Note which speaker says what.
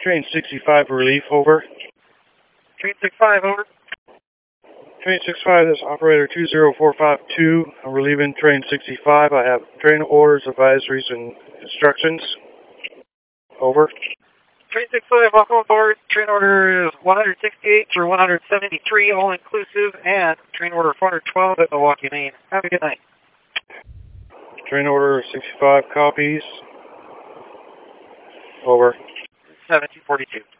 Speaker 1: Train 65 relief, over.
Speaker 2: Train 65, over.
Speaker 1: Train 65, this is operator 20452. I'm relieving train 65. I have train orders, advisories, and instructions. Over.
Speaker 2: Train 65, welcome aboard. Train order is 168 through 173, all inclusive, and train order 412 at Milwaukee, Maine. Have a good night.
Speaker 1: Train order 65 copies. Over.
Speaker 2: 1742.